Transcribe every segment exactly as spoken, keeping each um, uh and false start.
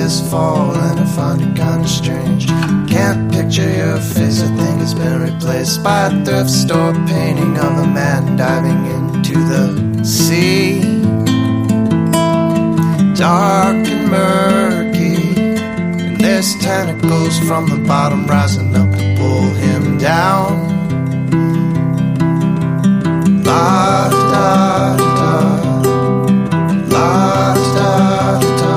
this fall, and I find it kinda strange. Can't picture your face, I think it's been replaced by a thrift store painting of a man diving into the sea. Dark and murky, and there's tentacles from the bottom rising up to pull him down. La da da, la da da,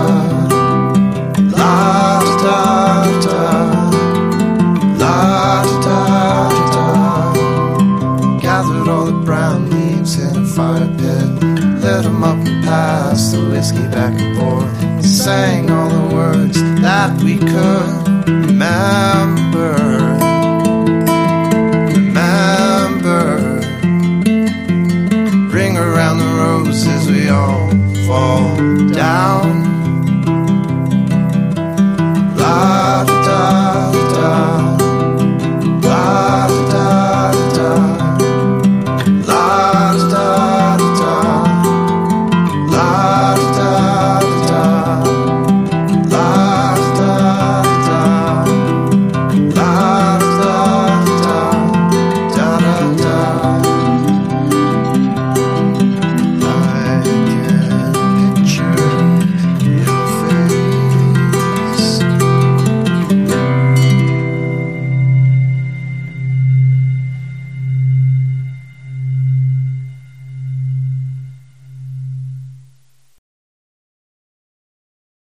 la da da, la da da. Gathered all the brown leaves in a fire pit, lit them up and passed the whiskey back and forth, sang all the words that we could remember.